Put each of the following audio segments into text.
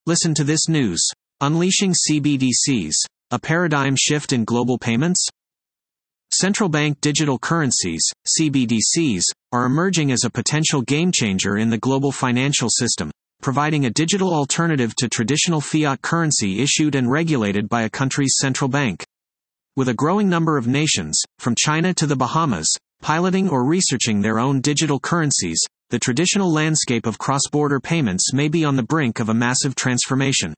Listen to this news. Unleashing CBDCs, a paradigm shift in global payments? Central bank digital currencies, CBDCs, are emerging as a potential game-changer in the global financial system, providing a digital alternative to traditional fiat currency issued and regulated by a country's central bank. With a growing number of nations, from China to the Bahamas, piloting or researching their own digital currencies, the traditional landscape of cross-border payments may be on the brink of a massive transformation.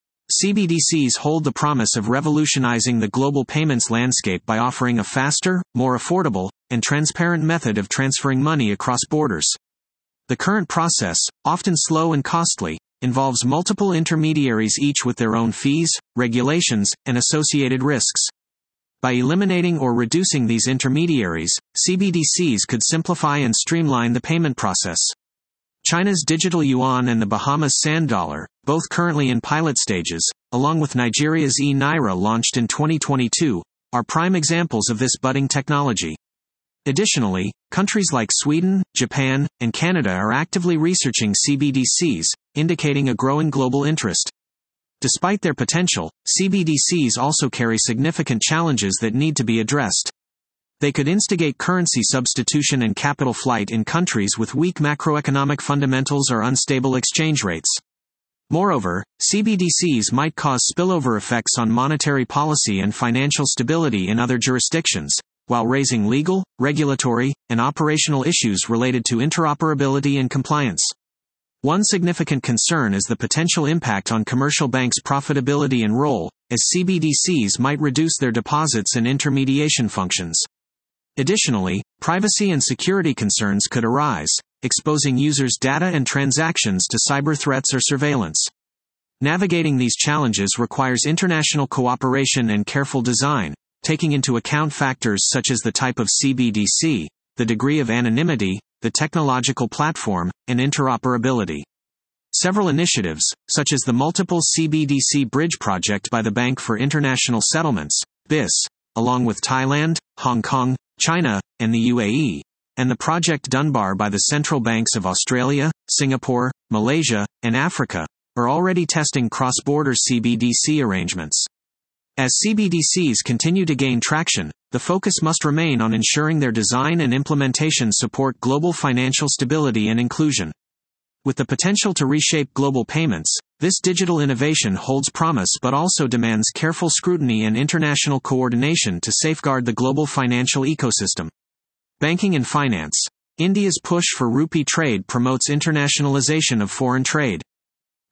CBDCs hold the promise of revolutionizing the global payments landscape by offering a faster, more affordable, and transparent method of transferring money across borders. The current process, often slow and costly, involves multiple intermediaries, each with their own fees, regulations, and associated risks. By eliminating or reducing these intermediaries, CBDCs could simplify and streamline the payment process. China's digital yuan and the Bahamas sand dollar, both currently in pilot stages, along with Nigeria's e-Naira launched in 2022, are prime examples of this budding technology. Additionally, countries like Sweden, Japan, and Canada are actively researching CBDCs, indicating a growing global interest. Despite their potential, CBDCs also carry significant challenges that need to be addressed. They could instigate currency substitution and capital flight in countries with weak macroeconomic fundamentals or unstable exchange rates. Moreover, CBDCs might cause spillover effects on monetary policy and financial stability in other jurisdictions, while raising legal, regulatory, and operational issues related to interoperability and compliance. One significant concern is the potential impact on commercial banks' profitability and role, as CBDCs might reduce their deposits and intermediation functions. Additionally, privacy and security concerns could arise, exposing users' data and transactions to cyber threats or surveillance. Navigating these challenges requires international cooperation and careful design, taking into account factors such as the type of CBDC, the degree of anonymity, the technological platform, and interoperability. Several initiatives, such as the Multiple CBDC Bridge Project by the Bank for International Settlements, BIS, along with Thailand, Hong Kong, China, and the UAE, and the Project Dunbar by the central banks of Australia, Singapore, Malaysia, and Africa, are already testing cross-border CBDC arrangements. As CBDCs continue to gain traction, the focus must remain on ensuring their design and implementation support global financial stability and inclusion. With the potential to reshape global payments, this digital innovation holds promise but also demands careful scrutiny and international coordination to safeguard the global financial ecosystem. Banking and finance. India's push for rupee trade promotes internationalization of foreign trade.